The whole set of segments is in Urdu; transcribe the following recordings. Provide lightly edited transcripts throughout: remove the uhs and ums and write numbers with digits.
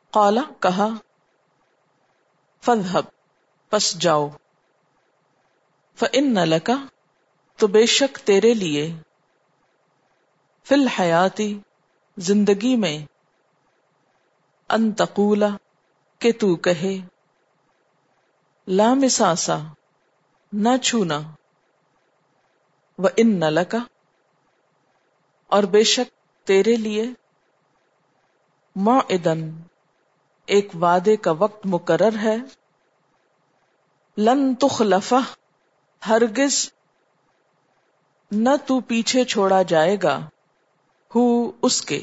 قال کہا، فاذهب پس جاؤ، فإن لك تو بے شک تیرے لیے، فی الحیات زندگی میں، ان تقول کہ تو کہے، لا مساسا نہ چھونا، وإن لك اور بے شک تیرے لیے، موعدن ایک وعدے کا وقت مقرر ہے، لن تخلفہ ہرگز نہ تو پیچھے چھوڑا جائے گا، ہو اس کے،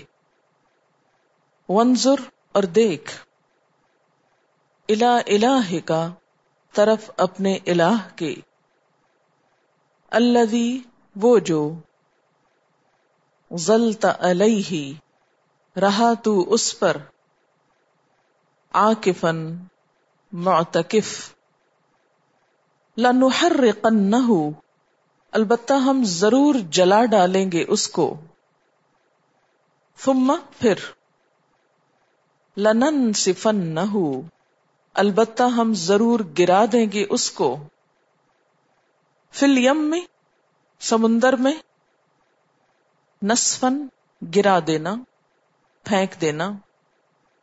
وانظر اور دیکھ، الی الہک طرف اپنے الہ کے، الذی وہ جو، ظلت علیہ رہا تو اس پر، عاکفاً معتکف، لنحرقنہ البتہ ہم ضرور جلا ڈالیں گے اس کو، ثم پھر، لننسفنہ البتہ ہم ضرور گرا دیں گے اس کو، فی الیم سمندر میں، نسفن گرا دینا، پھینک دینا،